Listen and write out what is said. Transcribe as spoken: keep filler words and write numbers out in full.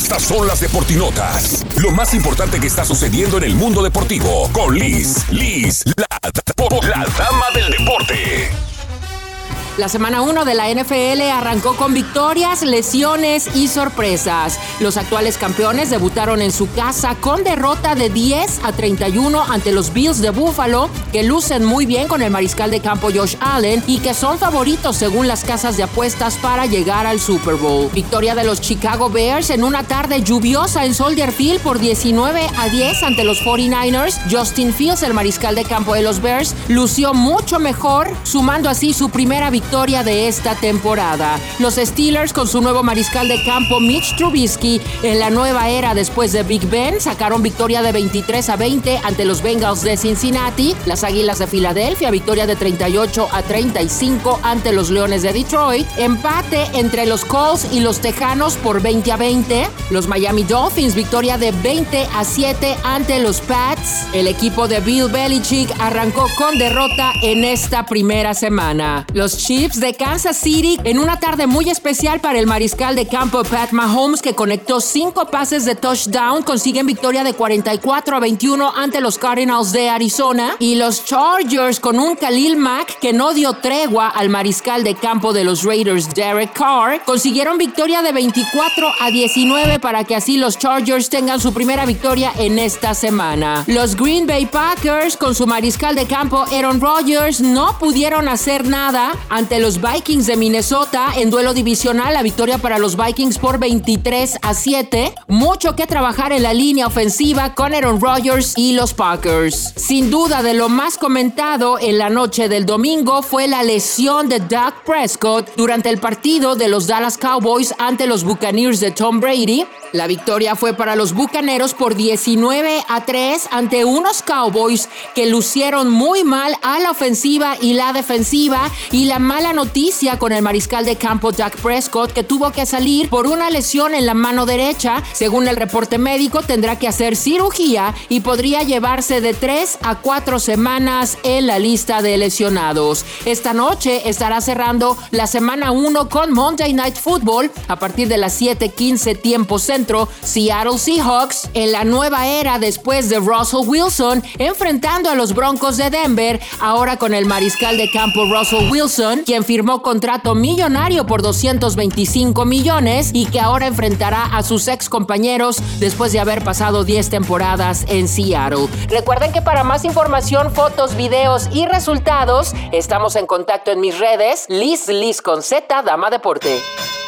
Estas son las Deportinotas. Lo más importante que está sucediendo en el mundo deportivo. Con Liz, Liz, la, la dama del deporte. La semana uno de la N F L arrancó con victorias, lesiones y sorpresas. Los actuales campeones debutaron en su casa con derrota de diez a treinta y uno ante los Bills de Buffalo, que lucen muy bien con el mariscal de campo Josh Allen y que son favoritos según las casas de apuestas para llegar al Super Bowl. Victoria de los Chicago Bears en una tarde lluviosa en Soldier Field por diecinueve a diez ante los cuarenta y nueve ers. Justin Fields, el mariscal de campo de los Bears, lució mucho mejor, sumando así su primera victoria victoria de esta temporada. Los Steelers, con su nuevo mariscal de campo Mitch Trubisky en la nueva era después de Big Ben, sacaron victoria de veintitrés a veinte ante los Bengals de Cincinnati. Las Águilas de Filadelfia, victoria de treinta y ocho a treinta y cinco ante los Leones de Detroit. Empate entre los Colts y los Tejanos por veinte a veinte. Los Miami Dolphins, victoria de veinte a siete ante los Pats. El equipo de Bill Belichick arrancó con derrota en esta primera semana. Los Chiefs de Kansas City, en una tarde muy especial para el mariscal de campo Pat Mahomes, que conectó cinco pases de touchdown, consiguen victoria de cuarenta y cuatro a veintiuno ante los Cardinals de Arizona. Y los Chargers, con un Khalil Mack que no dio tregua al mariscal de campo de los Raiders, Derek Carr, consiguieron victoria de veinticuatro a diecinueve para que así los Chargers tengan su primera victoria en esta semana. Los Green Bay Packers, con su mariscal de campo Aaron Rodgers, no pudieron hacer nada ante los Vikings de Minnesota en duelo divisional. La victoria para los Vikings por veintitrés a siete. Mucho que trabajar en la línea ofensiva con Aaron Rodgers y los Packers. Sin duda, de lo más comentado en la noche del domingo fue la lesión de Dak Prescott durante el partido de los Dallas Cowboys ante los Buccaneers de Tom Brady. La victoria fue para los Bucaneros por diecinueve a tres ante unos Cowboys que lucieron muy mal a la ofensiva y la defensiva. Y la mala noticia con el mariscal de campo Dak Prescott, que tuvo que salir por una lesión en la mano derecha. Según el reporte médico, tendrá que hacer cirugía y podría llevarse de tres a cuatro semanas en la lista de lesionados. Esta noche estará cerrando la semana uno con Monday Night Football a partir de las siete quince tiempo centro. Seattle Seahawks, en la nueva era después de Russell Wilson, enfrentando a los Broncos de Denver, ahora con el mariscal de campo Russell Wilson, quien firmó contrato millonario por doscientos veinticinco millones y que ahora enfrentará a sus ex compañeros después de haber pasado diez temporadas en Seattle. Recuerden que para más información, fotos, videos y resultados, estamos en contacto en mis redes, Liz Liz con Z, Dama Deporte.